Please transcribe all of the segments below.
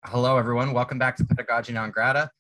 Hello, everyone. Welcome back to Pedagogy Non Grata.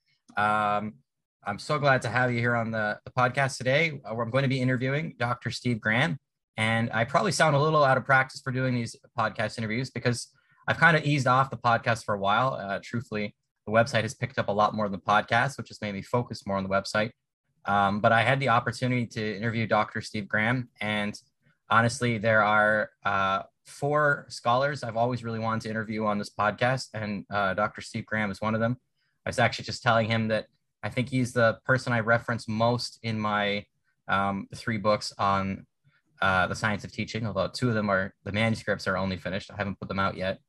I'm so glad to have you here on the podcast today. I'm going to be interviewing Dr. Steve Graham, and I probably sound a little out of practice for doing these podcast interviews because I've kind of eased off the podcast for a while. Truthfully, the website has picked up a lot more than the podcast, which has made me focus more on the website. But I had the opportunity to interview Dr. Steve Graham, and honestly, there are four scholars I've always really wanted to interview on this podcast, and Dr. Steve Graham is one of them. I was actually just telling him that I think he's the person I reference most in my three books on the science of teaching, although two of them the manuscripts are only finished. I haven't put them out yet.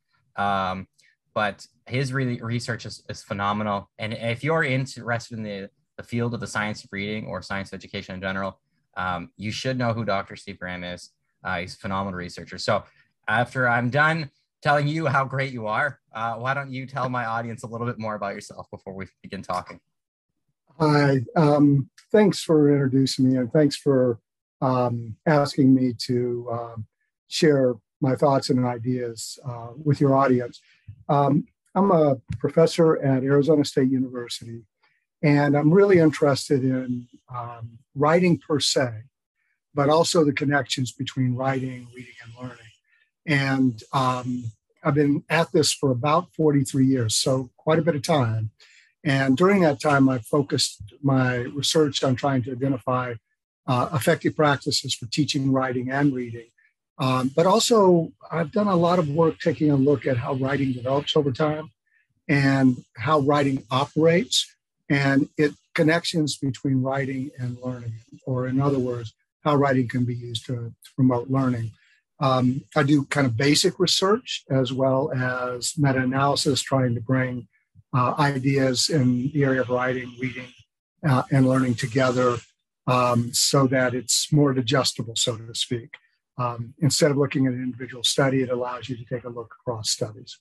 But his research is phenomenal. And if you're interested in the field of the science of reading or science of education in general, you should know who Dr. Steve Graham is. He's a phenomenal researcher. So after I'm done telling you how great you are, why don't you tell my audience a little bit more about yourself before we begin talking? Hi, thanks for introducing me, and thanks for asking me to share my thoughts and ideas with your audience. I'm a professor at Arizona State University, and I'm really interested in writing per se, but also the connections between writing, reading, and learning. And I've been at this for about 43 years, so quite a bit of time. And during that time, I focused my research on trying to identify effective practices for teaching, writing, and reading. But also, I've done a lot of work taking a look at how writing develops over time and how writing operates and connections between writing and learning, or in other words, how writing can be used to promote learning. I do kind of basic research as well as meta-analysis, trying to bring ideas in the area of writing, reading, and learning together so that it's more digestible, so to speak. Instead of looking at an individual study, it allows you to take a look across studies.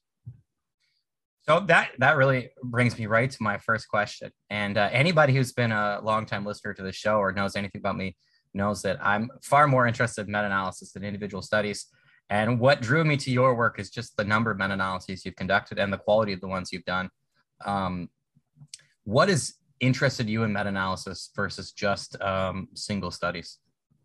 So that really brings me right to my first question. And anybody who's been a longtime listener to the show or knows anything about me knows that I'm far more interested in meta-analysis than individual studies. And what drew me to your work is just the number of meta-analyses you've conducted and the quality of the ones you've done. What has interested you in meta-analysis versus just single studies?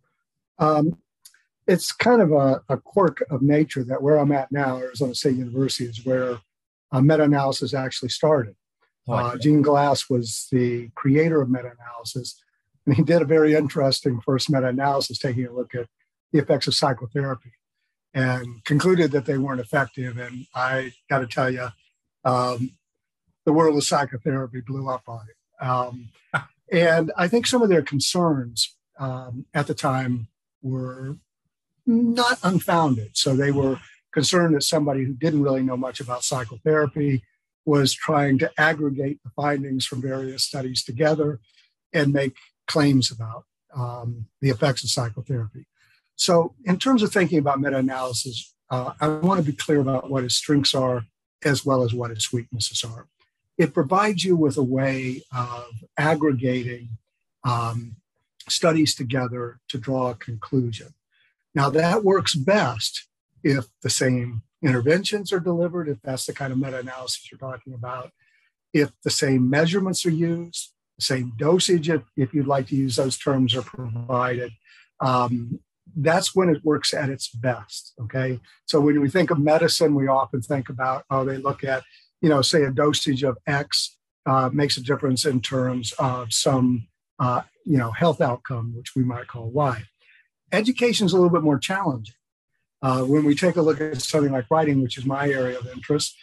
It's kind of a quirk of nature that where I'm at now, Arizona State University, is where meta-analysis actually started. Gene Glass was the creator of meta-analysis, and he did a very interesting first meta-analysis, taking a look at the effects of psychotherapy and concluded that they weren't effective. And I got to tell you, the world of psychotherapy blew up on it. And I think some of their concerns at the time were not unfounded. So they were concerned that somebody who didn't really know much about psychotherapy was trying to aggregate the findings from various studies together and make claims about the effects of psychotherapy. So in terms of thinking about meta-analysis, I want to be clear about what its strengths are as well as what its weaknesses are. It provides you with a way of aggregating studies together to draw a conclusion. Now, that works best if the same interventions are delivered, if that's the kind of meta-analysis you're talking about, if the same measurements are used, the same dosage, if you'd like to use those terms, are provided. That's when it works at its best, okay? So when we think of medicine, we often think about, they look at, say a dosage of X makes a difference in terms of some, health outcome, which we might call Y. Education is a little bit more challenging. When we take a look at something like writing, which is my area of interest,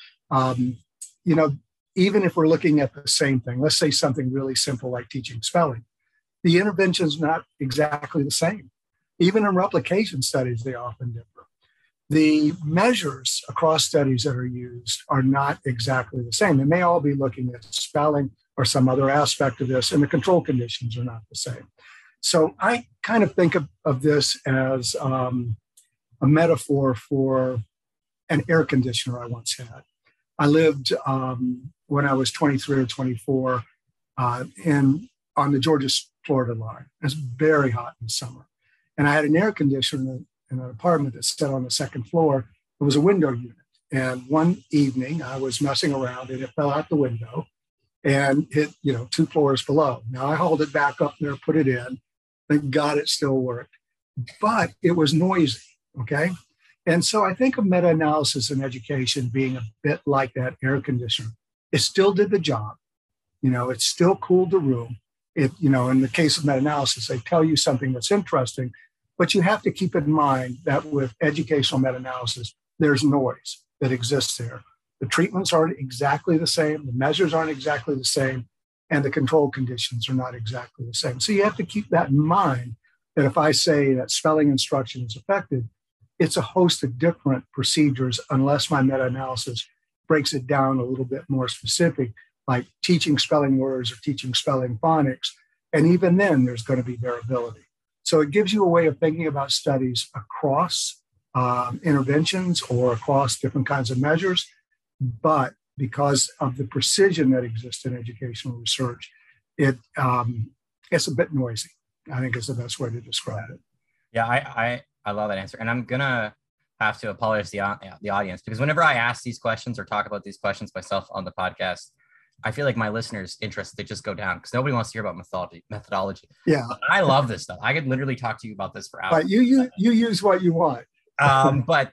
even if we're looking at the same thing, let's say something really simple like teaching spelling, the intervention is not exactly the same. Even in replication studies, they often differ. The measures across studies that are used are not exactly the same. They may all be looking at spelling or some other aspect of this, and the control conditions are not the same. So I kind of think of this as a metaphor for an air conditioner I once had. I lived when I was 23 or 24 on the Georgia-Florida line. It was very hot in the summer. And I had an air conditioner in an apartment that sat on the second floor. It was a window unit. And one evening I was messing around and it fell out the window and hit, 2 floors below. Now I hauled it back up there, put it in. Thank God it still worked, but it was noisy. Okay. And so I think of meta-analysis in education being a bit like that air conditioner. It still did the job. It still cooled the room. In the case of meta-analysis, they tell you something that's interesting, but you have to keep in mind that with educational meta-analysis, there's noise that exists there. The treatments aren't exactly the same, the measures aren't exactly the same, and the control conditions are not exactly the same. So you have to keep that in mind, that if I say that spelling instruction is affected, it's a host of different procedures unless my meta-analysis breaks it down a little bit more specific, like teaching spelling words or teaching spelling phonics. And even then, there's going to be variability. So it gives you a way of thinking about studies across interventions or across different kinds of measures. But because of the precision that exists in educational research, it's a bit noisy, I think is the best way to describe it. Yeah, I love that answer. And I'm going to have to apologize to the audience, because whenever I ask these questions or talk about these questions myself on the podcast, I feel like my listeners' interest, they just go down because nobody wants to hear about methodology. Yeah. But I love this stuff. I could literally talk to you about this for hours. But you use what you want. But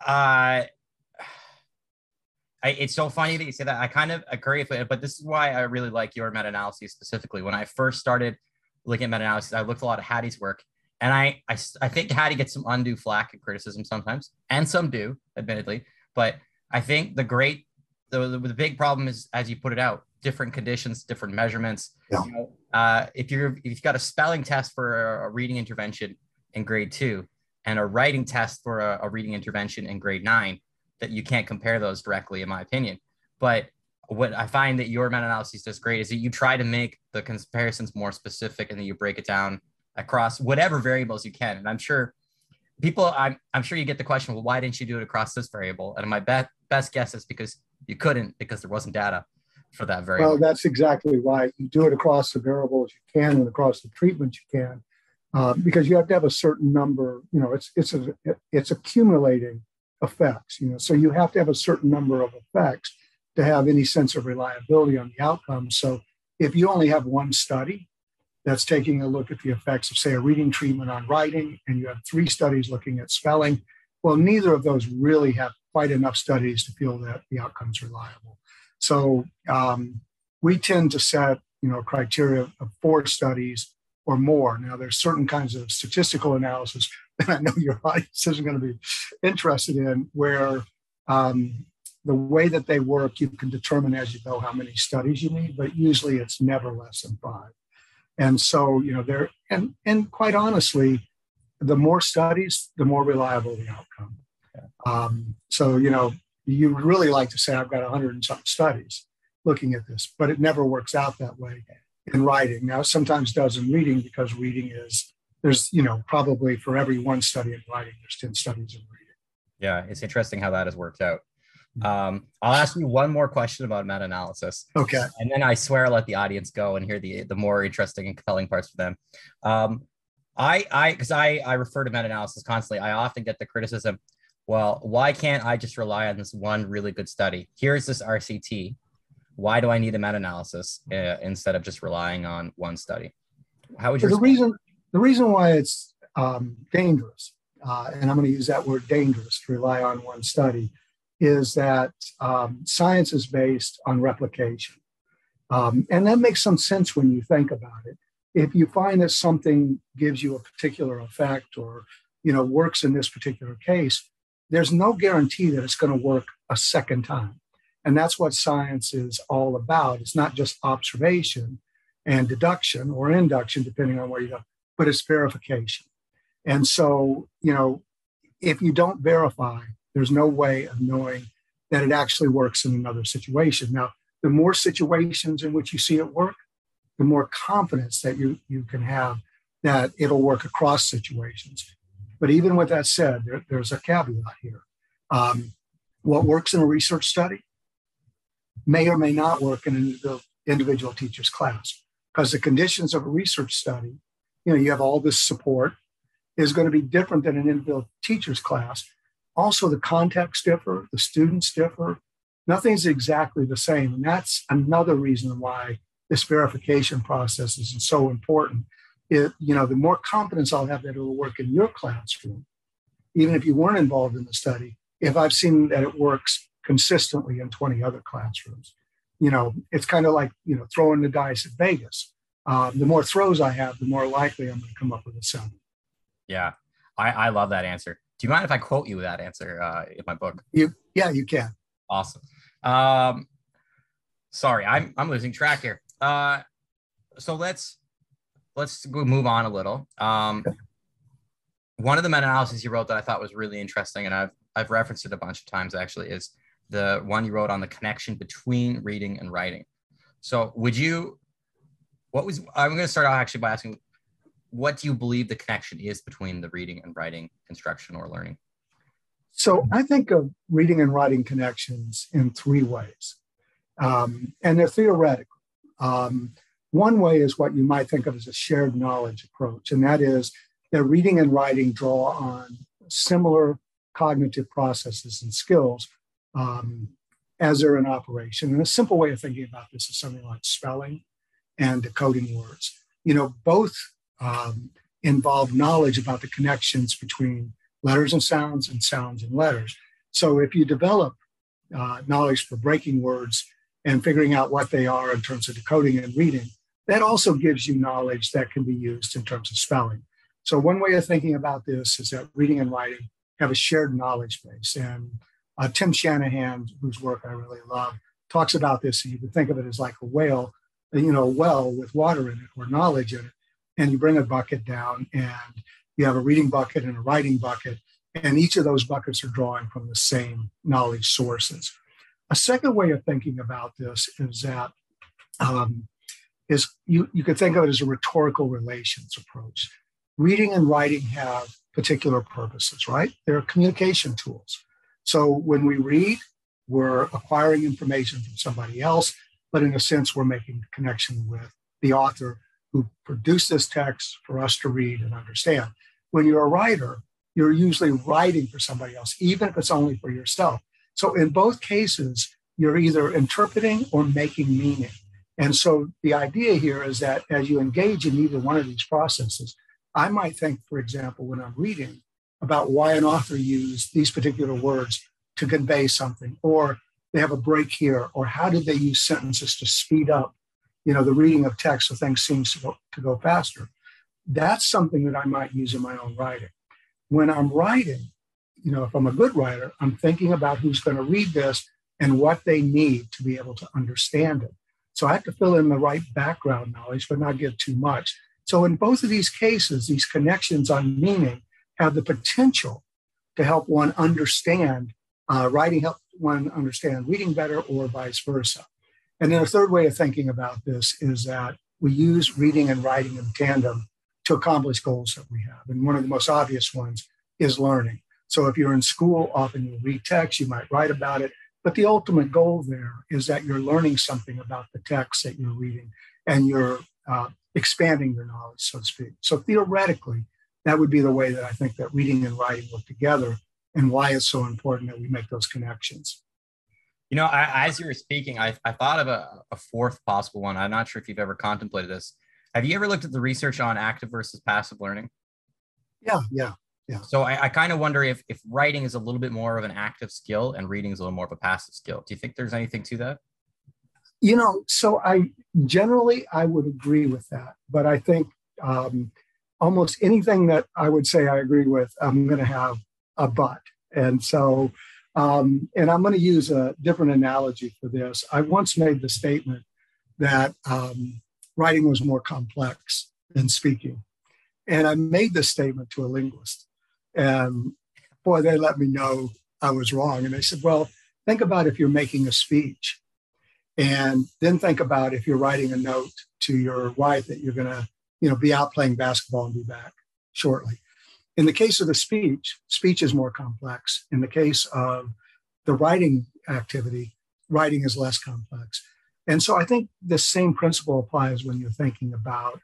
it's so funny that you say that. I kind of agree with it, but this is why I really like your meta-analysis specifically. When I first started looking at meta-analysis, I looked a lot at Hattie's work. And I think Hattie gets some undue flack and criticism sometimes, and some do, admittedly. But I think the big problem is, as you put it out, different conditions, different measurements. Yeah. If you've got a spelling test for a reading intervention in grade 2 and a writing test for a reading intervention in grade 9, that you can't compare those directly, in my opinion. But what I find that your meta-analysis does great is that you try to make the comparisons more specific, and then you break it down across whatever variables you can. And I'm sure I'm sure you get the question, well, why didn't you do it across this variable? And my best guess is because you couldn't, because there wasn't data for that variable. Well, that's exactly why you do it across the variables you can and across the treatment you can, because you have to have a certain number. It's accumulating effects. So you have to have a certain number of effects to have any sense of reliability on the outcome. So if you only have one study that's taking a look at the effects of, say, a reading treatment on writing, and you have 3 studies looking at spelling, well, neither of those really have quite enough studies to feel that the outcome's reliable. So we tend to set, criteria of 4 studies or more. Now, there's certain kinds of statistical analysis that I know your audience isn't going to be interested in, where the way that they work, you can determine as you go how many studies you need, but usually it's never less than 5. And so, and quite honestly, the more studies, the more reliable the outcome. So, you really like to say, I've got 100 and something studies looking at this, but it never works out that way in writing. Now, sometimes does in reading, because reading there's, probably for every 1 study in writing, there's 10 studies in reading. Yeah, it's interesting how that has worked out. I'll ask you one more question about meta-analysis. Okay. And then I swear I'll let the audience go and hear the more interesting and compelling parts for them. Because I refer to meta-analysis constantly, I often get the criticism, well, why can't I just rely on this one really good study? Here's this RCT. Why do I need a meta-analysis instead of just relying on one study? How would you? The reason why it's dangerous, and I'm going to use that word dangerous, to rely on one study, is that science is based on replication. And that makes some sense when you think about it. If you find that something gives you a particular effect or, works in this particular case, there's no guarantee that it's going to work a second time. And that's what science is all about. It's not just observation and deduction or induction, depending on where you go, but it's verification. And so, if you don't verify, there's no way of knowing that it actually works in another situation. Now, the more situations in which you see it work, the more confidence that you can have that it'll work across situations. But even with that said, there's a caveat here. What works in a research study may or may not work in an individual teacher's class, because the conditions of a research study, you have all this support, is going to be different than an individual teacher's class. Also, the contexts differ, the students differ. Nothing's exactly the same. And that's another reason why this verification process is so important. The more confidence I'll have that it will work in your classroom, even if you weren't involved in the study, if I've seen that it works consistently in 20 other classrooms. It's kind of like, throwing the dice at Vegas. The more throws I have, the more likely I'm going to come up with a 7. Yeah, I love that answer. Do you mind if I quote you that answer in my book? You can. Awesome. Sorry, I'm losing track here. So let's go move on a little. One of the meta-analyses you wrote that I thought was really interesting, and I've referenced it a bunch of times actually, is the one you wrote on the connection between reading and writing. So I'm going to start out actually by asking, what do you believe the connection is between the reading and writing instruction or learning? So I think of reading and writing connections in 3 ways, and they're theoretical. One way is what you might think of as a shared knowledge approach, and that is that reading and writing draw on similar cognitive processes and skills as they're in operation. And a simple way of thinking about this is something like spelling and decoding words. Both involve knowledge about the connections between letters and sounds and letters. So if you develop knowledge for breaking words and figuring out what they are in terms of decoding and reading, that also gives you knowledge that can be used in terms of spelling. So one way of thinking about this is that reading and writing have a shared knowledge base. And Tim Shanahan, whose work I really love, talks about this. And you can think of it as like a whale, a well with water in it or knowledge in it. And you bring a bucket down and you have a reading bucket and a writing bucket. And each of those buckets are drawing from the same knowledge sources. A second way of thinking about this is that you could think of it as a rhetorical relations approach. Reading and writing have particular purposes, right? They're communication tools. So when we read, we're acquiring information from somebody else, but in a sense, we're making a connection with the author who produced this text for us to read and understand. When you're a writer, you're usually writing for somebody else, even if it's only for yourself. So in both cases, you're either interpreting or making meaning. And so the idea here is that as you engage in either one of these processes, I might think, for example, when I'm reading about why an author used these particular words to convey something, or they have a break here, or how did they use sentences to speed up, the reading of text so things seem to go faster. That's something that I might use in my own writing. When I'm writing, if I'm a good writer, I'm thinking about who's going to read this and what they need to be able to understand it. So I have to fill in the right background knowledge, but not give too much. So in both of these cases, these connections on meaning have the potential to help one understand writing, help one understand reading better, or vice versa. And then a third way of thinking about this is that we use reading and writing in tandem to accomplish goals that we have. And one of the most obvious ones is learning. So if you're in school, often you read text, you might write about it, but the ultimate goal there is that you're learning something about the text that you're reading and you're expanding your knowledge, so to speak. So theoretically, that would be the way that I think that reading and writing work together and why it's so important that we make those connections. As you were speaking, I thought of a fourth possible one. I'm not sure if you've ever contemplated this. Have you ever looked at the research on active versus passive learning? Yeah. So I kind of wonder if writing is a little bit more of an active skill and reading is a little more of a passive skill. Do you think there's anything to that? So I would agree with that. But I think almost anything that I would say I agree with, I'm going to have a but. And so, and I'm going to use a different analogy for this. I once made the statement that writing was more complex than speaking. And I made this statement to a linguist. And boy, they let me know I was wrong. And they said, well, think about if you're making a speech. And then think about if you're writing a note to your wife that you're going to, be out playing basketball and be back shortly. In the case of the speech is more complex. In the case of the writing activity, writing is less complex. And so I think the same principle applies when you're thinking about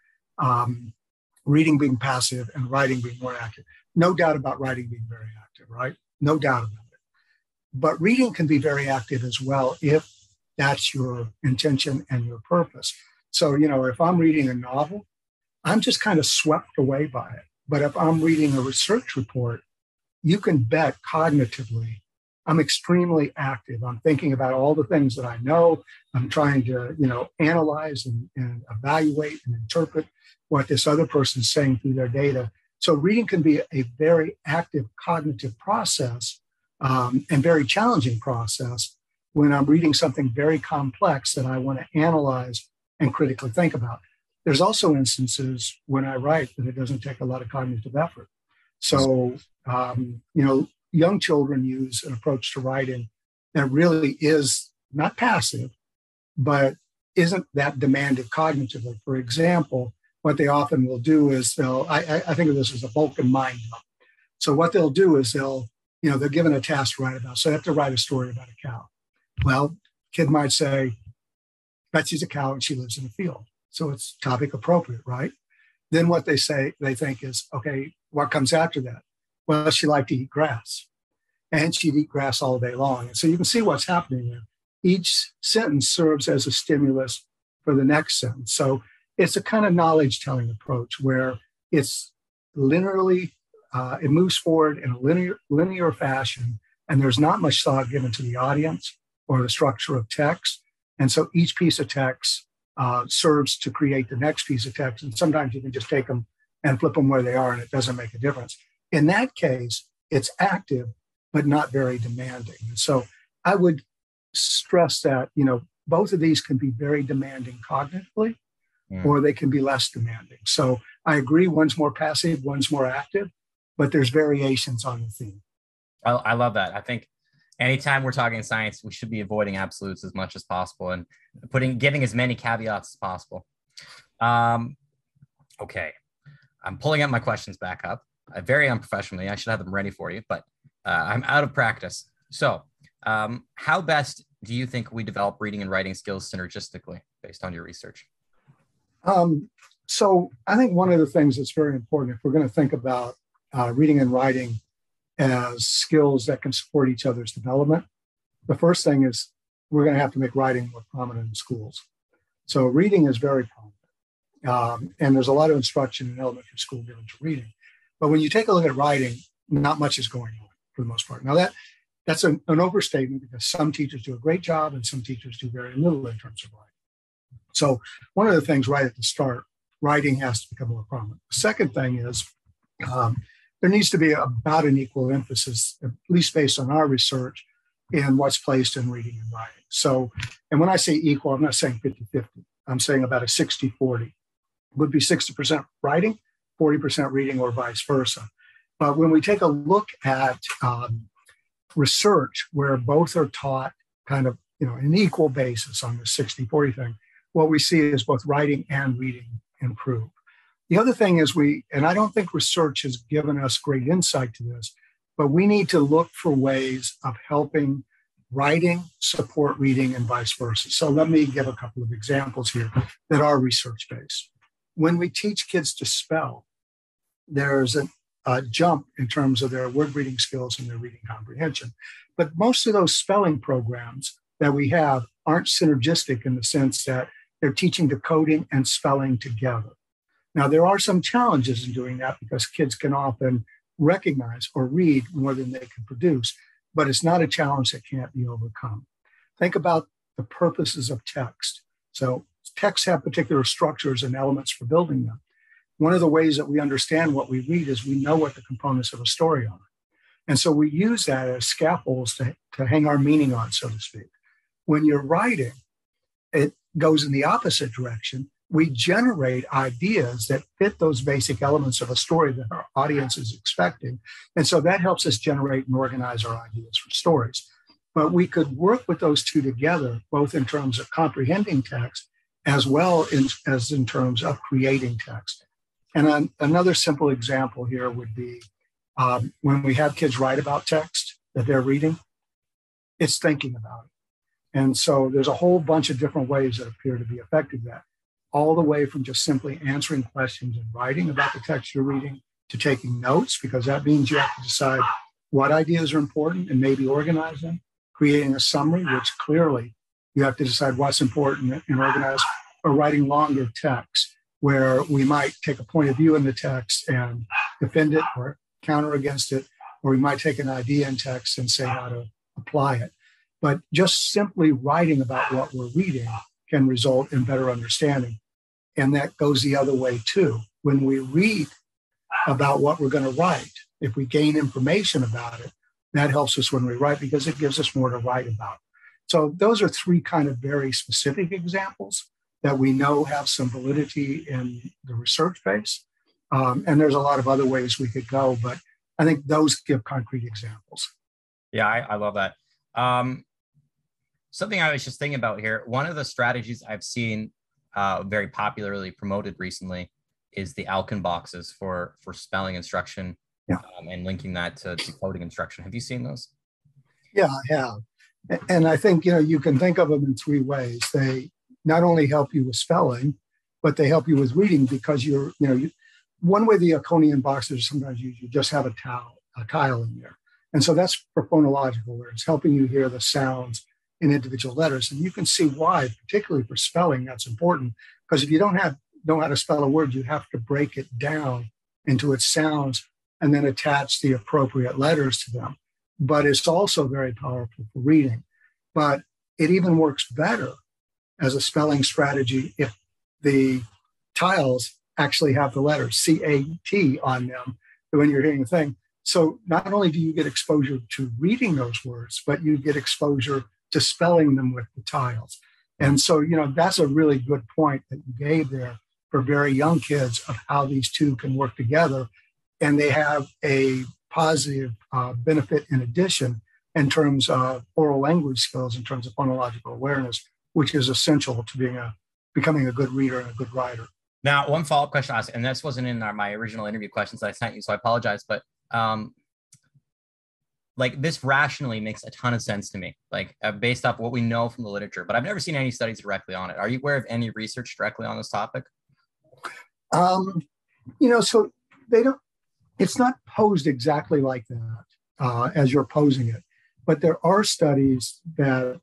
reading being passive and writing being more active. No doubt about writing being very active, right? no doubt about it. But reading can be very active as well if that's your intention and your purpose. So, if I'm reading a novel, I'm just kind of swept away by it. But if I'm reading a research report, you can bet cognitively I'm extremely active. I'm thinking about all the things that I know. I'm trying to, analyze and evaluate and interpret what this other person's saying through their data. So reading can be a very active cognitive process and very challenging process when I'm reading something very complex that I want to analyze and critically think about. There's also instances when I write that it doesn't take a lot of cognitive effort. So, young children use an approach to writing that really is not passive, but isn't that demanding cognitively. For example, what they often will do is I think of this as a Vulcan mind map. So what they'll do is they're given a task to write about. So they have to write a story about a cow. Well, kid might say, Betsy's a cow and she lives in a field. So it's topic appropriate, right? Then what they think is, okay, what comes after that? Well, she liked to eat grass, and she'd eat grass all day long. And so you can see what's happening there. Each sentence serves as a stimulus for the next sentence. So it's a kind of knowledge-telling approach where it's linearly, it moves forward in a linear fashion, and there's not much thought given to the audience or the structure of text. And so each piece of text serves to create the next piece of text. And sometimes you can just take them and flip them where they are, and it doesn't make a difference. In that case, it's active, but not very demanding. And so I would stress that, both of these can be very demanding cognitively, or they can be less demanding. So I agree, one's more passive, one's more active, but there's variations on the theme. I love that. I think anytime we're talking science, we should be avoiding absolutes as much as possible and giving as many caveats as possible. Okay. I'm pulling up my questions back up. Very unprofessionally. I should have them ready for you, but I'm out of practice. So how best do you think we develop reading and writing skills synergistically based on your research? So I think one of the things that's very important, if we're going to think about reading and writing as skills that can support each other's development, the first thing is we're going to have to make writing more prominent in schools. So reading is very prominent. And there's a lot of instruction in elementary school given to reading. But when you take a look at writing, not much is going on for the most part. Now that's an overstatement because some teachers do a great job and some teachers do very little in terms of writing. So one of the things right at the start, writing has to become more prominent. The second thing is there needs to be about an equal emphasis, at least based on our research, in what's placed in reading and writing. So, and when I say equal, I'm not saying 50-50. I'm saying about a 60-40. It would be 60% writing, 40% reading, or vice versa. But when we take a look at research where both are taught kind of, an equal basis on the 60-40 thing, what we see is both writing and reading improve. The other thing is and I don't think research has given us great insight to this, but we need to look for ways of helping writing support reading and vice versa. So let me give a couple of examples here that are research-based. When we teach kids to spell, there's a jump in terms of their word reading skills and their reading comprehension. But most of those spelling programs that we have aren't synergistic in the sense that they're teaching decoding and spelling together. Now, there are some challenges in doing that because kids can often recognize or read more than they can produce, but it's not a challenge that can't be overcome. Think about the purposes of text. So texts have particular structures and elements for building them. One of the ways that we understand what we read is we know what the components of a story are. And so we use that as scaffolds to hang our meaning on, so to speak. When you're writing, it goes in the opposite direction. We generate ideas that fit those basic elements of a story that our audience is expecting. And so that helps us generate and organize our ideas for stories. But we could work with those two together, both in terms of comprehending text as well as in terms of creating text. And another simple example here would be when we have kids write about text that they're reading, it's thinking about it. And so there's a whole bunch of different ways that appear to be effective that. All the way from just simply answering questions and writing about the text you're reading to taking notes, because that means you have to decide what ideas are important and maybe organize them, creating a summary, which clearly you have to decide what's important and organize, or writing longer texts where we might take a point of view in the text and defend it or counter against it, or we might take an idea in text and say how to apply it. But just simply writing about what we're reading can result in better understanding. And that goes the other way too. When we read about what we're going to write, if we gain information about it, that helps us when we write because it gives us more to write about. So those are three kind of very specific examples that we know have some validity in the research base. And there's a lot of other ways we could go, but I think those give concrete examples. Yeah, I love that. Something I was just thinking about here, one of the strategies I've seen very popularly promoted recently is the Alkin boxes for spelling instruction, and linking that to decoding instruction. Have you seen those? Yeah, I have. And I think, you can think of them in three ways. They not only help you with spelling, but they help you with reading because one way the Alkonian boxes sometimes you just have a tile in there. And so that's for phonological awareness, helping you hear the sounds in individual letters. And you can see why, particularly for spelling, that's important. Because if you don't know how to spell a word, you have to break it down into its sounds and then attach the appropriate letters to them. But it's also very powerful for reading. But it even works better as a spelling strategy if the tiles actually have the letters CAT on them when you're hearing the thing. So not only do you get exposure to reading those words, but you get exposure to spelling them with the tiles. And so, that's a really good point that you gave there for very young kids of how these two can work together. And they have a positive benefit in addition in terms of oral language skills, in terms of phonological awareness, which is essential to becoming a good reader and a good writer. Now, one follow-up question I asked, and this wasn't in my original interview questions that I sent you, so I apologize, but this rationally makes a ton of sense to me, based off what we know from the literature, but I've never seen any studies directly on it. Are you aware of any research directly on this topic? So they don't, it's not posed exactly like that as you're posing it, but there are studies that,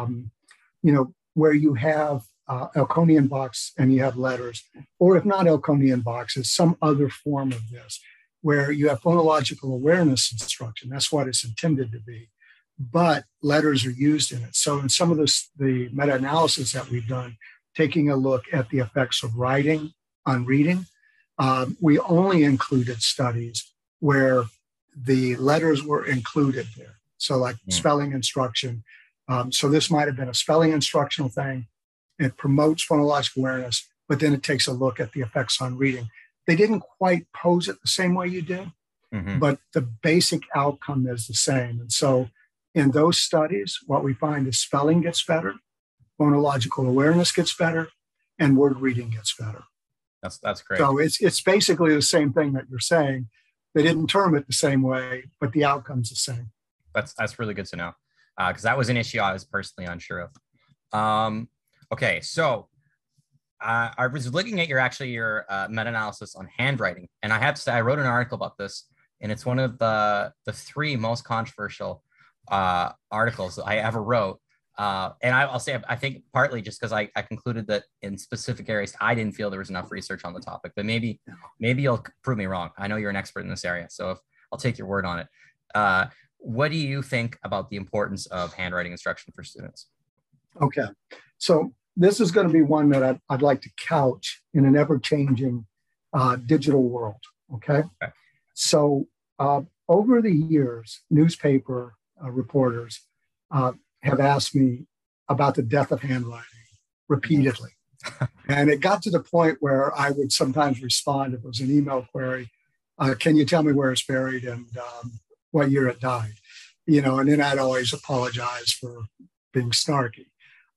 where you have Alkonian box and you have letters, or if not Alkonian boxes, some other form of this, where you have phonological awareness instruction. That's what it's intended to be, but letters are used in it. So in some of the meta-analysis that we've done, taking a look at the effects of writing on reading, we only included studies where the letters were included there. So like spelling instruction. So this might have been a spelling instructional thing. It promotes phonological awareness, but then it takes a look at the effects on reading. They didn't quite pose it the same way you did, but the basic outcome is the same. And so in those studies, what we find is spelling gets better, phonological awareness gets better, and word reading gets better. That's great. So it's basically the same thing that you're saying. They didn't term it the same way, but the outcome's the same. That's really good to know, because that was an issue I was personally unsure of. Okay, so I was looking at your meta-analysis on handwriting, and I have to say I wrote an article about this, and it's one of the three most controversial articles that I ever wrote. And I'll say I think partly just because I concluded that in specific areas I didn't feel there was enough research on the topic, but maybe you'll prove me wrong. I know you're an expert in this area, so I'll take your word on it. What do you think about the importance of handwriting instruction for students? Okay, so this is going to be one that I'd like to couch in an ever-changing digital world. Okay. So over the years, newspaper reporters have asked me about the death of handwriting repeatedly. And it got to the point where I would sometimes respond, if it was an email query, can you tell me where it's buried and what year it died? And then I'd always apologize for being snarky.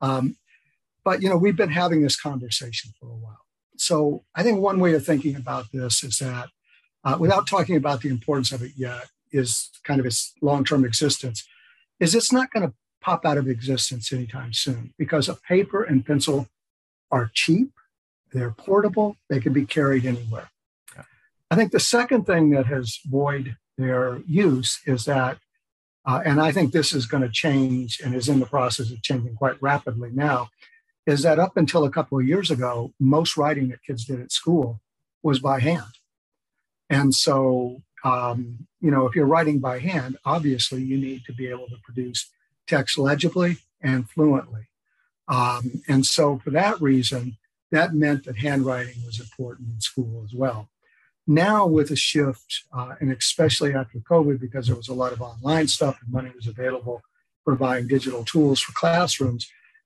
But, we've been having this conversation for a while. So I think one way of thinking about this is that without talking about the importance of it yet, is kind of its long-term existence, is it's not going to pop out of existence anytime soon because a paper and pencil are cheap, they're portable, they can be carried anywhere. I think the second thing that has buoyed their use is that, and I think this is going to change and is in the process of changing quite rapidly now, is that up until a couple of years ago, most writing that kids did at school was by hand. And so, if you're writing by hand, obviously you need to be able to produce text legibly and fluently. And so for that reason, that meant that handwriting was important in school as well. Now with a shift, and especially after COVID, because there was a lot of online stuff and money was available for buying digital tools for classrooms,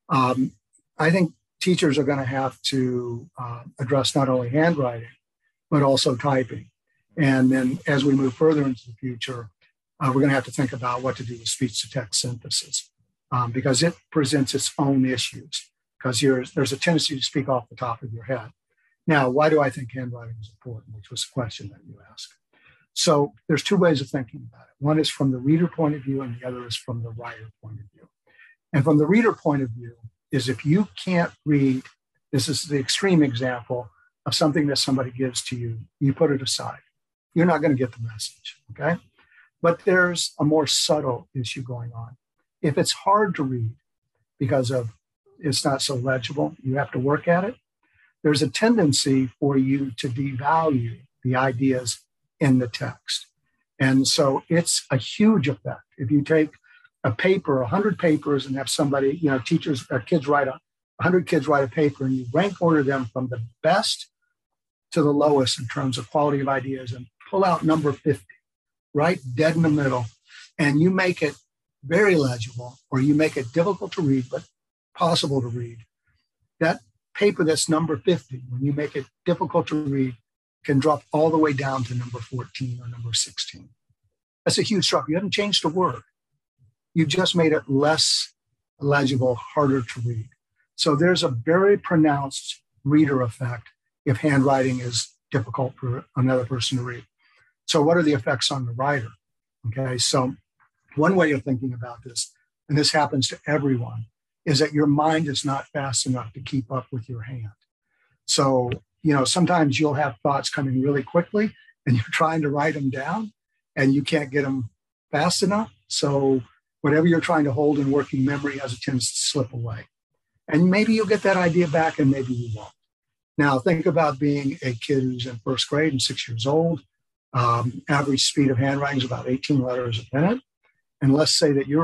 I think teachers are going to have to address not only handwriting, but also typing. And then as we move further into the future, we're going to have to think about what to do with speech-to-text synthesis, because it presents its own issues, because there's a tendency to speak off the top of your head. Now, why do I think handwriting is important, which was the question that you asked? So there's two ways of thinking about it. One is from the reader point of view, and the other is from the writer point of view. And from the reader point of view is if you can't read, this is the extreme example of something that somebody gives to you, you put it aside. You're not going to get the message, okay? But there's a more subtle issue going on. If it's hard to read because it's not so legible, you have to work at it, there's a tendency for you to devalue the ideas in the text. And so it's a huge effect. If you take a paper, 100 papers, and have somebody, teachers or kids 100 kids write a paper, and you rank order them from the best to the lowest in terms of quality of ideas and pull out number 50, right dead in the middle, and you make it very legible, or you make it difficult to read, but possible to read. That paper that's number 50, when you make it difficult to read, can drop all the way down to number 14 or number 16. That's a huge drop. You haven't changed a word. You just made it less legible, harder to read. So there's a very pronounced reader effect if handwriting is difficult for another person to read. So what are the effects on the writer? Okay, so one way of thinking about this, and this happens to everyone, is that your mind is not fast enough to keep up with your hand. So, sometimes you'll have thoughts coming really quickly and you're trying to write them down and you can't get them fast enough. So whatever you're trying to hold in working memory has a tendency to slip away. And maybe you'll get that idea back and maybe you won't. Now, think about being a kid who's in first grade and 6 years old. Average speed of handwriting is about 18 letters a minute. And let's say that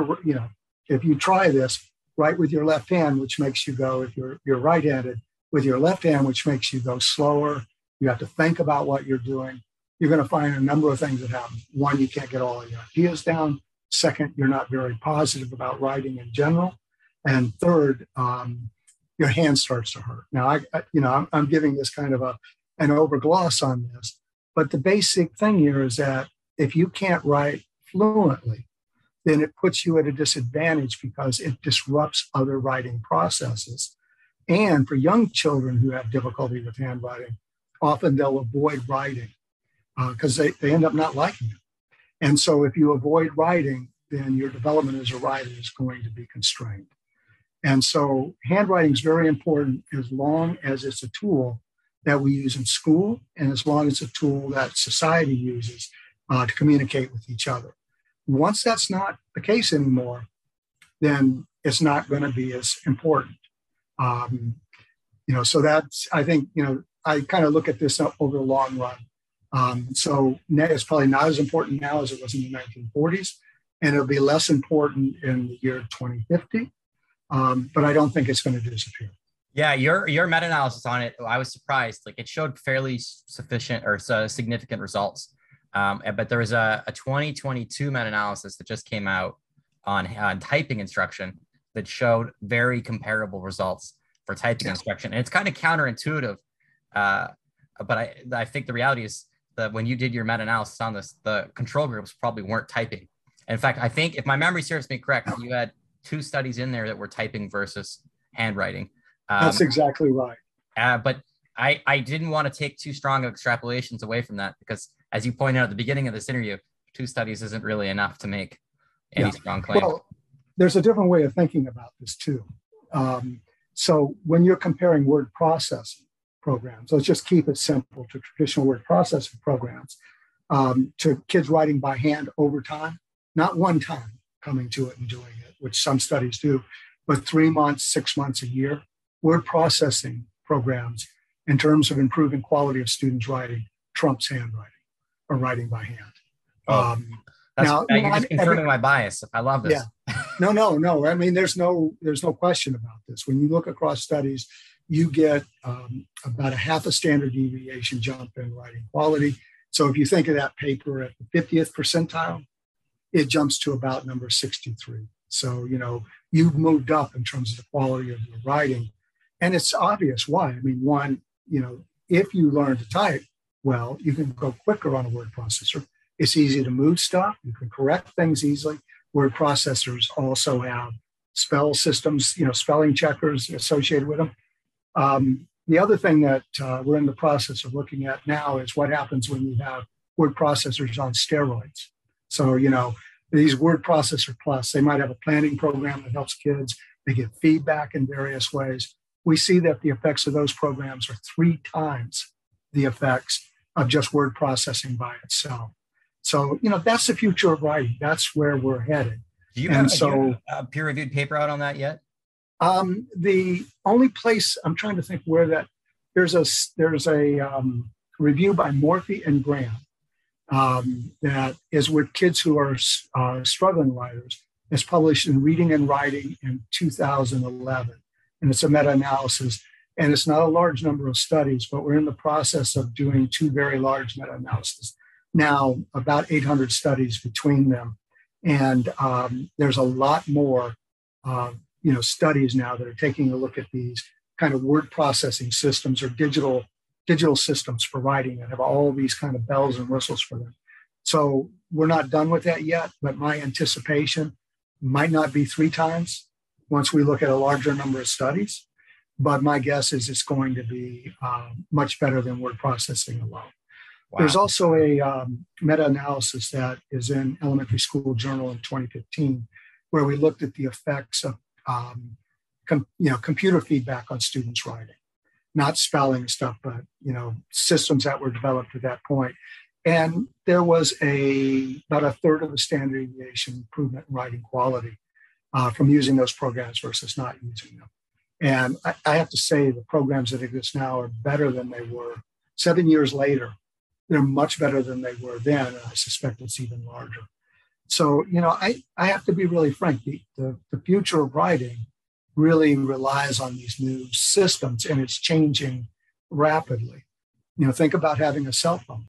if you try this, write with your left hand, which makes you go, if you're right-handed, with your left hand, which makes you go slower. You have to think about what you're doing. You're going to find a number of things that happen. One, you can't get all of your ideas down. Second, you're not very positive about writing in general. And third, your hand starts to hurt. Now, I'm giving this kind of an overgloss on this, but the basic thing here is that if you can't write fluently, then it puts you at a disadvantage because it disrupts other writing processes. And for young children who have difficulty with handwriting, often they'll avoid writing because they end up not liking it. And so if you avoid writing, then your development as a writer is going to be constrained. And so handwriting is very important as long as it's a tool that we use in school and as long as it's a tool that society uses to communicate with each other. Once that's not the case anymore, then it's not going to be as important. So that's, I think, I kind of look at this over the long run. So it's probably not as important now as it was in the 1940s, and it'll be less important in the year 2050. But I don't think it's going to disappear. Yeah, your meta-analysis on it, I was surprised. Like, it showed fairly sufficient or significant results. But there was a 2022 meta-analysis that just came out on typing instruction that showed very comparable results for typing instruction. And it's kind of counterintuitive. But I think the reality is that when you did your meta-analysis on this, the control groups probably weren't typing. And in fact, I think if my memory serves me correct, you had 2 studies in there that were typing versus handwriting. That's exactly right. But I didn't want to take too strong of extrapolations away from that because, as you pointed out at the beginning of this interview, 2 studies isn't really enough to make any strong claim. Well, there's a different way of thinking about this too. So when you're comparing word processing programs, let's just keep it simple to traditional word processing programs. to kids writing by hand over time, not one time coming to it and doing it, which some studies do, but 3 months, 6 months, a year. Word processing programs in terms of improving quality of students' writing trumps handwriting or writing by hand. Now you're just confirming my bias. I love this. Yeah. No. I mean, there's no question about this. When you look across studies, you get about a half a standard deviation jump in writing quality. So if you think of that paper at the 50th percentile, it jumps to about number 63. So, you've moved up in terms of the quality of your writing. And it's obvious why. I mean, one, if you learn to type well, you can go quicker on a word processor. It's easy to move stuff. You can correct things easily. Word processors also have spell systems, spelling checkers associated with them. The other thing that we're in the process of looking at now is what happens when you have word processors on steroids. So, these Word Processor Plus, they might have a planning program that helps kids. They get feedback in various ways. We see that the effects of those programs are 3 times the effects of just word processing by itself. So, that's the future of writing. That's where we're headed. Do you have a peer-reviewed paper out on that yet? The only place I'm trying to think where that there's a review by Morphy and Graham that is with kids who are struggling writers. It's published in Reading and Writing in 2011, and it's a meta-analysis. And it's not a large number of studies, but we're in the process of doing 2 very large meta-analyses now, about 800 studies between them, and there's a lot more. Studies now that are taking a look at these kind of word processing systems or digital systems for writing that have all these kind of bells and whistles for them. So we're not done with that yet, but my anticipation might not be 3 times once we look at a larger number of studies. But my guess is it's going to be much better than word processing alone. Wow. There's also a meta-analysis that is in Elementary School Journal in 2015, where we looked at the effects of computer feedback on students' writing, not spelling stuff, but systems that were developed at that point. And there was about a third of the standard deviation improvement in writing quality from using those programs versus not using them. And I have to say the programs that exist now are better than they were 7 years later. They're much better than they were then, and I suspect it's even larger. So, I have to be really frank. The future of writing really relies on these new systems, and it's changing rapidly. Think about having a cell phone.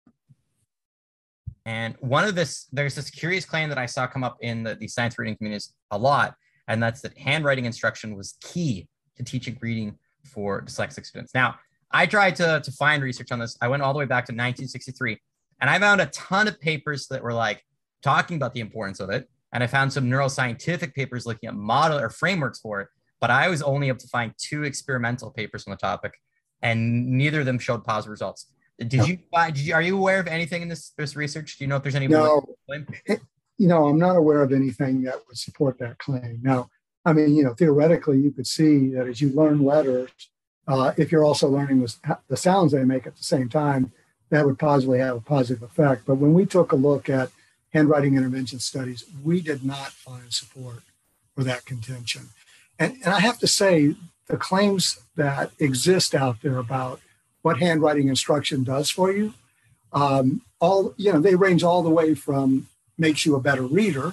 And there's this curious claim that I saw come up in the science reading communities a lot, and that's that handwriting instruction was key to teaching reading for dyslexic students. Now, I tried to find research on this. I went all the way back to 1963, and I found a ton of papers that were talking about the importance of it. And I found some neuroscientific papers looking at model or frameworks for it, but I was only able to find 2 experimental papers on the topic, and neither of them showed positive results. Are you aware of anything in this research? Do you know if there's any? No, I'm not aware of anything that would support that claim. Now, I mean, theoretically, you could see that as you learn letters, if you're also learning the sounds they make at the same time, that would possibly have a positive effect. But when we took a look at handwriting intervention studies, we did not find support for that contention. And I have to say, the claims that exist out there about what handwriting instruction does for you, they range all the way from makes you a better reader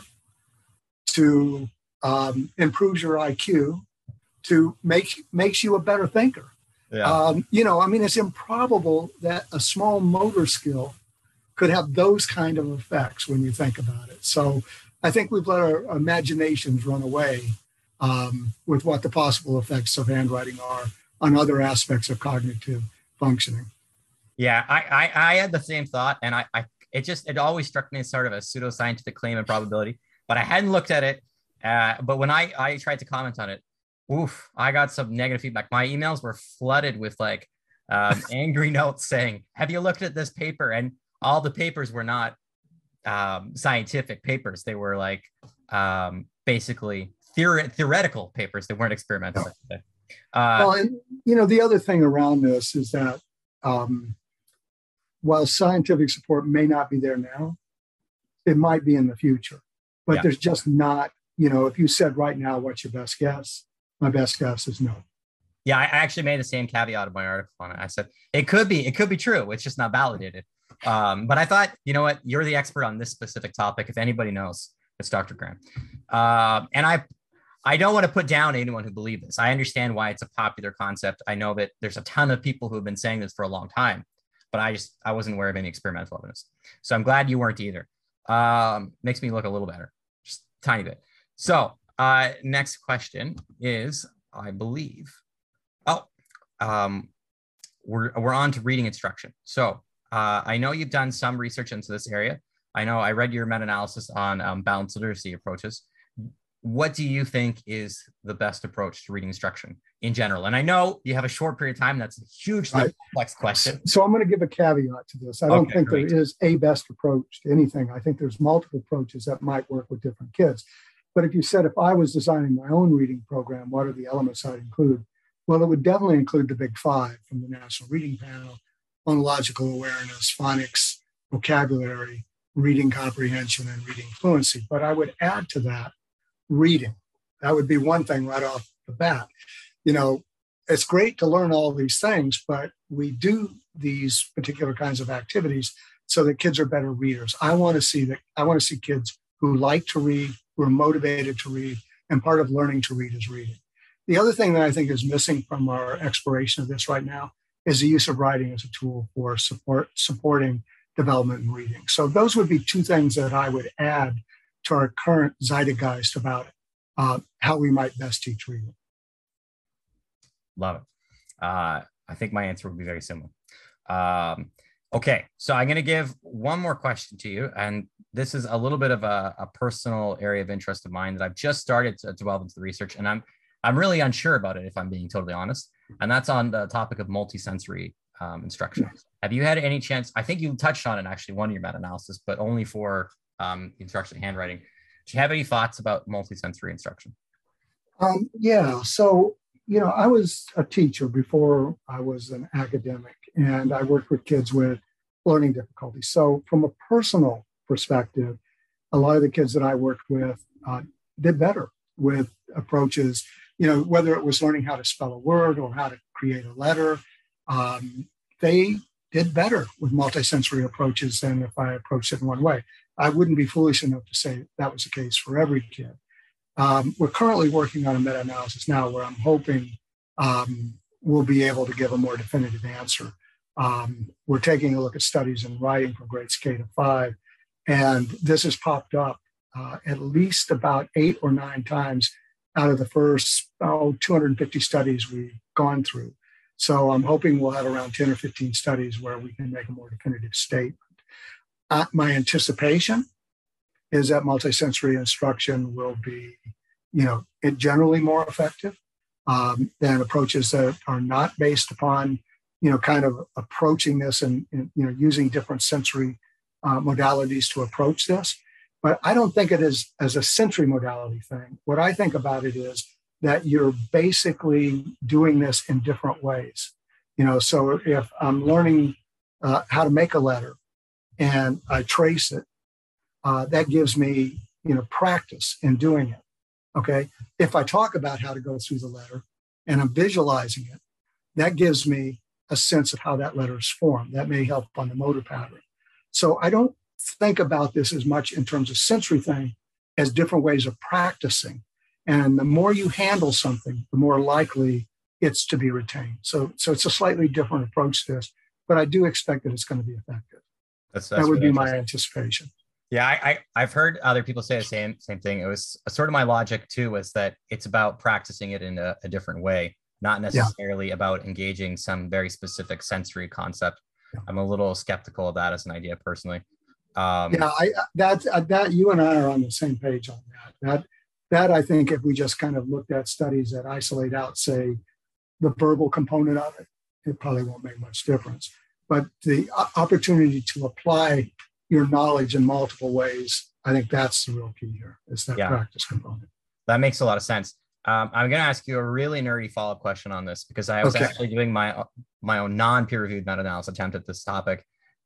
to improves your IQ to makes you a better thinker. Yeah. It's improbable that a small motor skill could have those kind of effects when you think about it. So I think we've let our imaginations run away with what the possible effects of handwriting are on other aspects of cognitive functioning. Yeah, I had the same thought, and it always struck me as sort of a pseudoscientific claim and probability, but I hadn't looked at it. But when I tried to comment on it, I got some negative feedback. My emails were flooded with angry notes saying, "Have you looked at this paper?" And all the papers were not scientific papers. They were basically theoretical papers. They weren't experimental. And the other thing around this is that while scientific support may not be there now, it might be in the future. But there's just not, if you said right now, what's your best guess? My best guess is no. Yeah, I actually made the same caveat of my article on it. I said it could be true. It's just not validated. But I thought, you know what, you're the expert on this specific topic. If anybody knows, it's Dr. Graham. And I don't want to put down anyone who believes this. I understand why it's a popular concept. I know that there's a ton of people who have been saying this for a long time, but I wasn't aware of any experimental evidence. So I'm glad you weren't either. Makes me look a little better, just a tiny bit. So next question is, I believe, we're on to reading instruction. So I know you've done some research into this area. I know I read your meta-analysis on balanced literacy approaches. What do you think is the best approach to reading instruction in general? And I know you have a short period of time. That's a hugely complex question. So I'm going to give a caveat to this. I don't think there is a best approach to anything. I think there's multiple approaches that might work with different kids. But if you said, if I was designing my own reading program, what are the elements I'd include? Well, it would definitely include the big five from the National Reading Panel: phonological awareness, phonics, vocabulary, reading comprehension, and reading fluency. But I would add to that reading. That would be one thing right off the bat. It's great to learn all these things, but we do these particular kinds of activities so that kids are better readers. I want to see kids who like to read, who are motivated to read, and part of learning to read is reading. The other thing that I think is missing from our exploration of this right now is the use of writing as a tool for supporting development in reading. So those would be two things that I would add to our current zeitgeist about how we might best teach reading. Love it. I think my answer would be very similar. Okay, so I'm going to give one more question to you. And this is a little bit of a personal area of interest of mine that I've just started to delve into the research. And I'm really unsure about it, if I'm being totally honest. And that's on the topic of multisensory instruction. Yeah. Have you had any chance? I think you touched on it actually, one of your meta-analysis, but only for instruction handwriting. Do you have any thoughts about multisensory instruction? Yeah. So, I was a teacher before I was an academic, and I worked with kids with learning difficulties. So from a personal perspective, a lot of the kids that I worked with did better with approaches, whether it was learning how to spell a word or how to create a letter. They did better with multisensory approaches than if I approached it in one way. I wouldn't be foolish enough to say that was the case for every kid. We're currently working on a meta-analysis now where I'm hoping we'll be able to give a more definitive answer. We're taking a look at studies in writing from grades K to 5, and this has popped up at least about 8 or 9 times out of the first 250 studies we've gone through. So I'm hoping we'll have around 10 or 15 studies where we can make a more definitive statement. My anticipation is that multisensory instruction will be, generally more effective than approaches that are not based upon, kind of approaching this and using different sensory modalities to approach this. But I don't think it is as a sensory modality thing. What I think about it is that you're basically doing this in different ways. So if I'm learning how to make a letter and I trace it, that gives me, practice in doing it. Okay. If I talk about how to go through the letter and I'm visualizing it, that gives me a sense of how that letter is formed. That may help on the motor pattern. So I don't think about this as much in terms of sensory thing as different ways of practicing. And the more you handle something, the more likely it's to be retained. So it's a slightly different approach to this, but I do expect that it's going to be effective. That would be my anticipation. Yeah, I've heard other people say the same thing. It was sort of my logic too, was that it's about practicing it in a different way, not necessarily about engaging some very specific sensory concept. Yeah. I'm a little skeptical of that as an idea personally. That you and I are on the same page on that. That I think if we just kind of looked at studies that isolate out, say, the verbal component of it, it probably won't make much difference. But the opportunity to apply your knowledge in multiple ways, I think that's the real key here, is that practice component. That makes a lot of sense. I'm going to ask you a really nerdy follow-up question on this, because I was actually doing my own non-peer-reviewed meta-analysis attempt at this topic.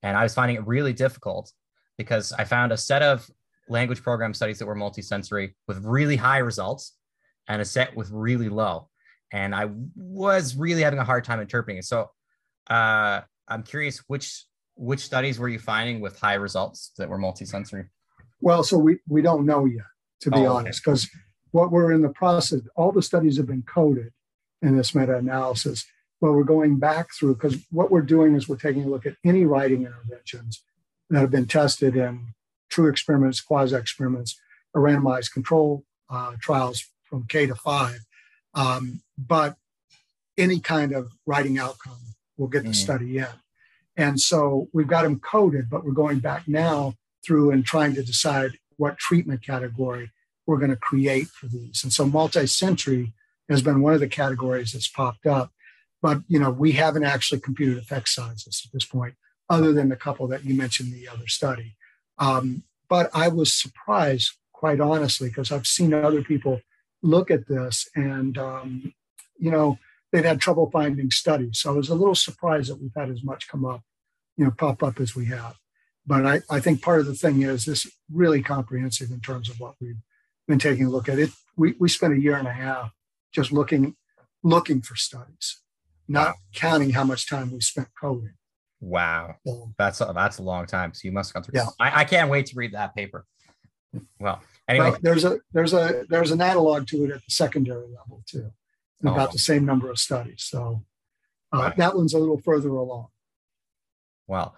And I was finding it really difficult because I found a set of language program studies that were multisensory with really high results and a set with really low. And I was really having a hard time interpreting it. So I'm curious, which studies were you finding with high results that were multisensory? Well, so we don't know yet, to be honest, because what we're in the process, all the studies have been coded in this meta-analysis, but we're going back through, because what we're doing is we're taking a look at any writing interventions that have been tested in true experiments, quasi-experiments, or randomized control trials from K to 5. But any kind of writing outcome will get the study in. And so we've got them coded, but we're going back now through and trying to decide what treatment category we're going to create for these. And so multisensory has been one of the categories that's popped up. But, we haven't actually computed effect sizes at this point, other than the couple that you mentioned in the other study. But I was surprised, quite honestly, because I've seen other people look at this and, they've had trouble finding studies. So I was a little surprised that we've had as much pop up as we have. But I think part of the thing is this is really comprehensive in terms of what we've been taking a look at. It. We spent a year and a half just looking for studies, not counting how much time we spent coding. Wow. So, that's a long time. So you must have gone through. Yeah. I can't wait to read that paper. Well, anyway. Well, there's an analog to it at the secondary level too. About the same number of studies. So that one's a little further along. Well,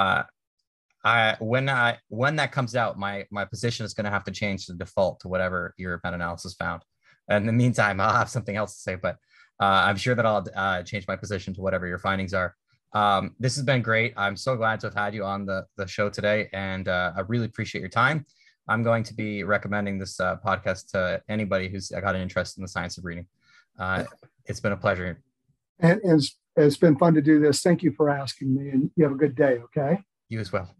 when that comes out, my position is going to have to change the default to whatever your meta-analysis found. And in the meantime, I'll have something else to say, but I'm sure that I'll change my position to whatever your findings are. This has been great. I'm so glad to have had you on the show today, and I really appreciate your time. I'm going to be recommending this podcast to anybody who's got an interest in the science of reading. It's been a pleasure. And it's been fun to do this. Thank you for asking me, and you have a good day. Okay. You as well.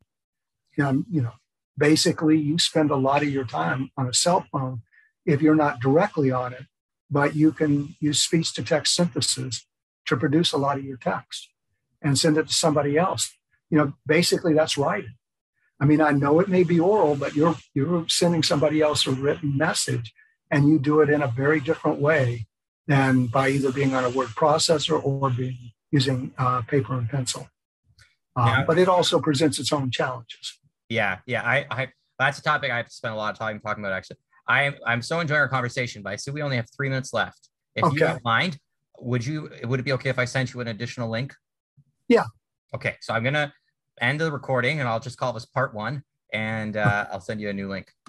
Basically you spend a lot of your time on a cell phone if you're not directly on it, but you can use speech to text synthesis to produce a lot of your text and send it to somebody else. Basically that's writing. I mean, I know it may be oral, but you're sending somebody else a written message, and you do it in a very different way than by either being on a word processor or using paper and pencil. But it also presents its own challenges. Yeah. I that's a topic I have to spend a lot of time talking about, actually. I'm so enjoying our conversation, but I see we only have 3 minutes left. If you don't mind, would it be okay if I sent you an additional link? Yeah. Okay. So I'm going to end the recording, and I'll just call this part 1, and I'll send you a new link.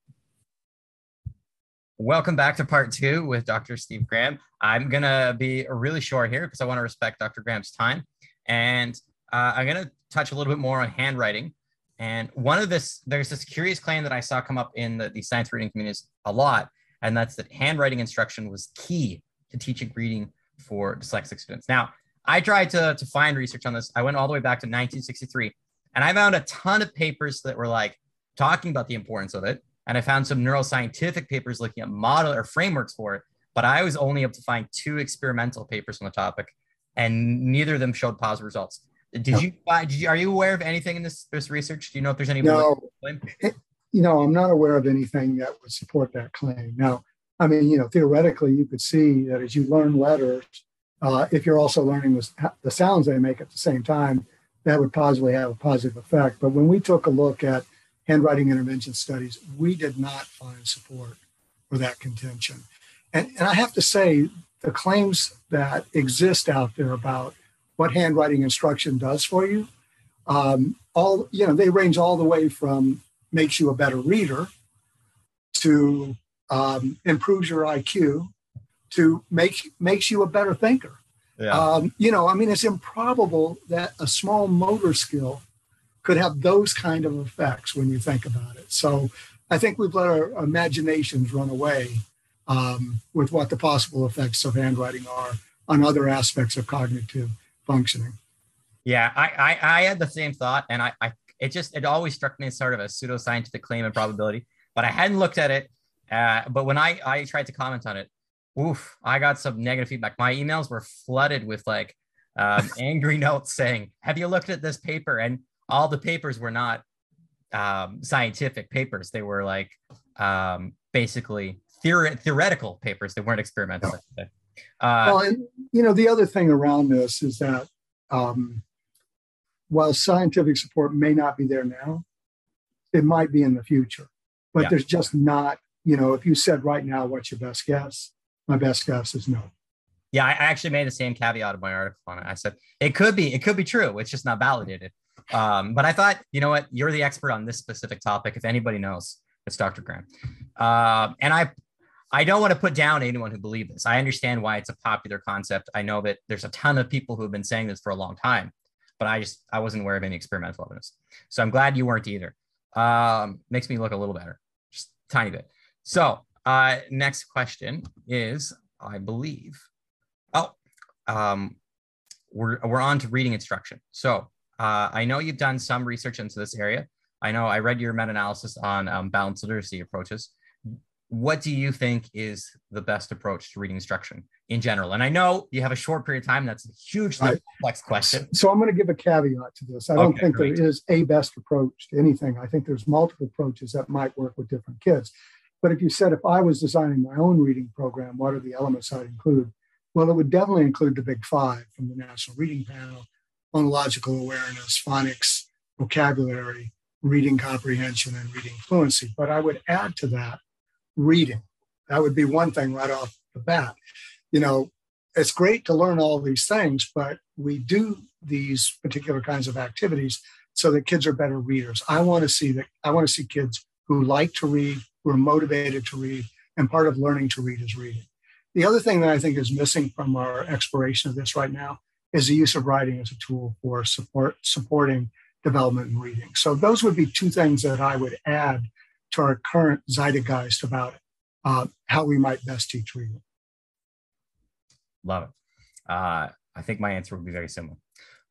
Welcome back to part 2 with Dr. Steve Graham. I'm going to be really short here because I want to respect Dr. Graham's time. And I'm going to touch a little bit more on handwriting. And there's this curious claim that I saw come up in the science reading communities a lot, and that's that handwriting instruction was key to teaching reading for dyslexic students. Now, I tried to find research on this. I went all the way back to 1963, and I found a ton of papers that were talking about the importance of it. And I found some neuroscientific papers looking at model or frameworks for it, but I was only able to find 2 experimental papers on the topic, and neither of them showed positive results. Are you aware of anything in this research? Do you know if there's any? No, I'm not aware of anything that would support that claim. Now, I mean, theoretically, you could see that as you learn letters, if you're also learning the sounds they make at the same time, that would possibly have a positive effect. But when we took a look at handwriting intervention studies, we did not find support for that contention. And I have to say, the claims that exist out there about what handwriting instruction does for you, they range all the way from makes you a better reader to improves your IQ to makes you a better thinker. Yeah. It's improbable that a small motor skill could have those kind of effects when you think about it. So I think we've let our imaginations run away with what the possible effects of handwriting are on other aspects of cognitive functioning. Yeah, I had the same thought, and it always struck me as sort of a pseudoscientific claim and probability, but I hadn't looked at it. But when I tried to comment on it, I got some negative feedback. My emails were flooded with Angry notes saying, have you looked at this paper? And all the papers were not scientific papers. They were like basically theoretical papers. They weren't experimental. Yeah. Well, and the other thing around this is that while scientific support may not be there now, it might be in the future. But there's just not, if you said right now, what's your best guess? My best guess is no. Yeah, I actually made the same caveat of my article on it. I said, it could be true. It's just not validated. But I thought, you know what? You're the expert on this specific topic. If anybody knows, it's Dr. Graham. And I don't want to put down anyone who believes this. I understand why it's a popular concept. I know that there's a ton of people who have been saying this for a long time, but I wasn't aware of any experimental evidence. So I'm glad you weren't either. Makes me look a little better, just a tiny bit. So next question is, I believe, we're on to reading instruction. So I know you've done some research into this area. I know I read your meta-analysis on balanced literacy approaches. What do you think is the best approach to reading instruction in general? And I know you have a short period of time. That's a hugely complex question. So I'm going to give a caveat to this. I don't think there is a best approach to anything. I think there's multiple approaches that might work with different kids. But if you said, if I was designing my own reading program, what are the elements I'd include? Well, it would definitely include the big five from the National Reading Panel: phonological awareness, phonics, vocabulary, reading comprehension, and reading fluency. But I would add to that reading. That would be one thing right off the bat. It's great to learn all these things, but we do these particular kinds of activities so that kids are better readers. I want to see kids who like to read, who are motivated to read, and part of learning to read is reading. The other thing that I think is missing from our exploration of this right now is the use of writing as a tool for supporting development in reading. So those would be two things that I would add to our current zeitgeist about how we might best teach reading. Love it. I think my answer would be very similar.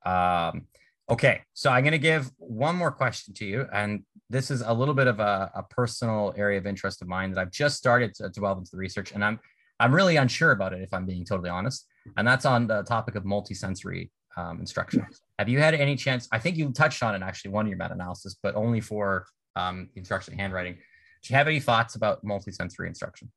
Okay, so I'm going to give one more question to you. And this is a little bit of a personal area of interest of mine that I've just started to delve into the research. And I'm really unsure about it, if I'm being totally honest. And that's on the topic of multisensory instruction. Have you had any chance? I think you touched on it actually, one of your meta-analysis, but only for instruction handwriting. Do you have any thoughts about multisensory instruction?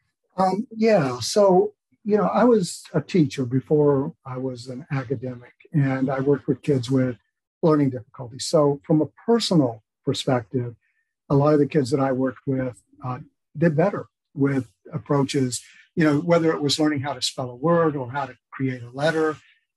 Yeah. So, I was a teacher before I was an academic, and I worked with kids with learning difficulties. So from a personal perspective, a lot of the kids that I worked with did better with approaches, whether it was learning how to spell a word or how to create a letter.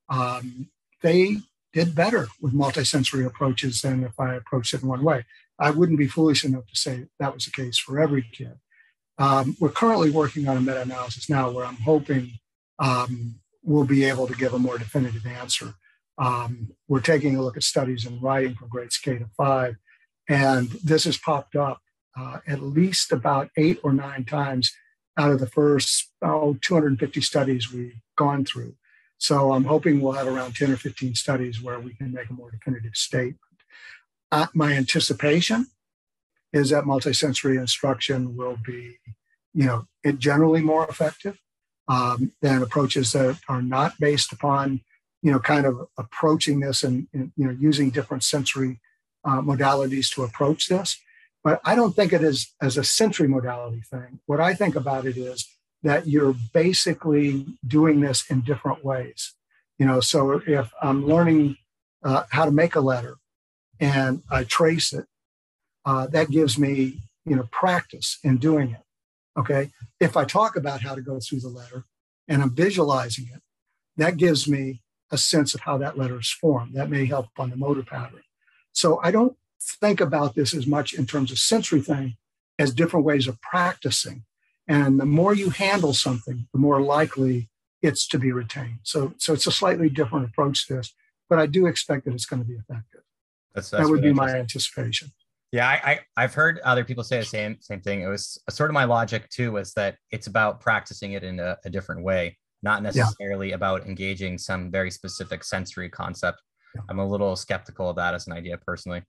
They did better with multisensory approaches than if I approached it in one way. I wouldn't be foolish enough to say that was the case for every kid. We're currently working on a meta-analysis now where I'm hoping we'll be able to give a more definitive answer. We're taking a look at studies in writing from grades K to 5, and this has popped up at least about 8 or 9 times out of the first 250 studies we've gone through. So I'm hoping we'll have around 10 or 15 studies where we can make a more definitive statement. My anticipation is that multisensory instruction will be, generally more effective than approaches that are not based upon, kind of approaching this and using different sensory modalities to approach this. But I don't think it is as a sensory modality thing. What I think about it is that you're basically doing this in different ways. So if I'm learning how to make a letter and I trace it, that gives me, practice in doing it. Okay. If I talk about how to go through the letter and I'm visualizing it, that gives me a sense of how that letter is formed. That may help on the motor pattern. So I don't think about this as much in terms of sensory thing as different ways of practicing. And the more you handle something, the more likely it's to be retained. So it's a slightly different approach to this, but I do expect that it's going to be effective. That's that would be my anticipation. Yeah, I've heard other people say the same thing. It was sort of my logic too, was that it's about practicing it in a different way, not necessarily about engaging some very specific sensory concept. Yeah. I'm a little skeptical of that as an idea personally.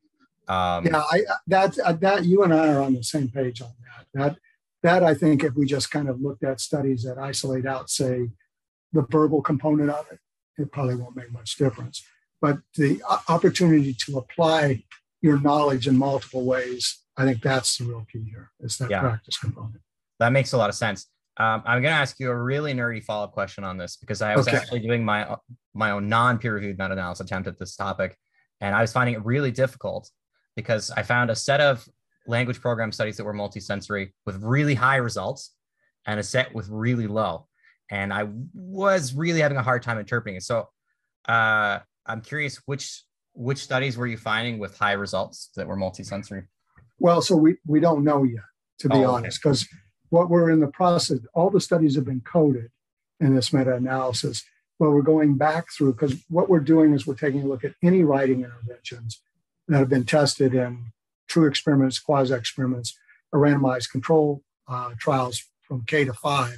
That you and I are on the same page on that. That I think if we just kind of looked at studies that isolate out, say, the verbal component of it, it probably won't make much difference. But the opportunity to apply your knowledge in multiple ways, I think that's the real key here, is that practice component. That makes a lot of sense. I'm going to ask you a really nerdy follow-up question on this, because I was actually doing my own non-peer-reviewed meta-analysis attempt at this topic, and I was finding it really difficult because I found a set of language program studies that were multisensory with really high results and a set with really low. And I was really having a hard time interpreting it. So I'm curious, which studies were you finding with high results that were multisensory? Well, so we don't know yet, to be honest, because what we're in the process, all the studies have been coded in this meta-analysis, but we're going back through, because what we're doing is we're taking a look at any writing interventions that have been tested in true experiments, quasi-experiments, or randomized control trials from K to 5.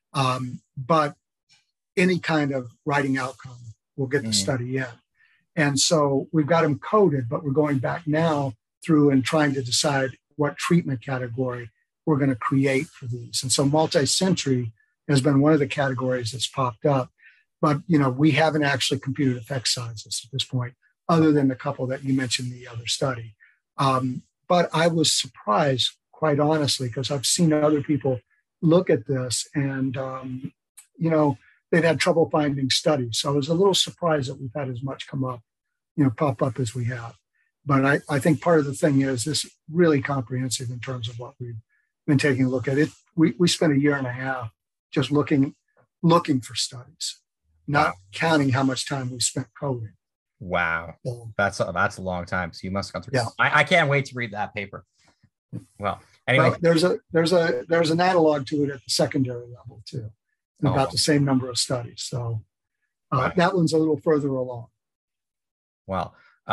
But any kind of writing outcome will get the study in. And so we've got them coded, but we're going back now through and trying to decide what treatment category we're going to create for these. And so multi-sensory has been one of the categories that's popped up. But, we haven't actually computed effect sizes at this point, other than the couple that you mentioned in the other study. But I was surprised, quite honestly, because I've seen other people look at this and, they've had trouble finding studies. So I was a little surprised that we've had as much pop up as we have. But I think part of the thing is this really comprehensive in terms of what we've been taking a look at. It. We spent a year and a half just looking for studies, not counting how much time we spent coding. Wow. So, that's a long time. So you must have gone through. Yeah. I can't wait to read that paper. Well, anyway. Well, there's an analog to it at the secondary level too, about the same number of studies. So that one's a little further along. Well,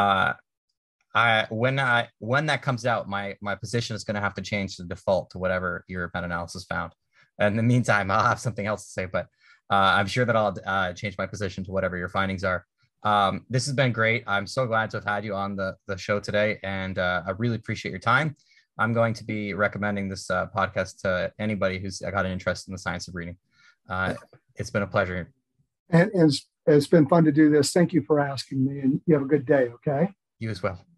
when that comes out, my position is going to have to change the default to whatever your meta-analysis found. In the meantime, I'll have something else to say, but I'm sure that I'll change my position to whatever your findings are. This has been great. I'm so glad to have had you on the show today, and I really appreciate your time. I'm going to be recommending this podcast to anybody who's got an interest in the science of reading. It's been a pleasure. And it's been fun to do this. Thank you for asking me, and you have a good day, okay? You as well.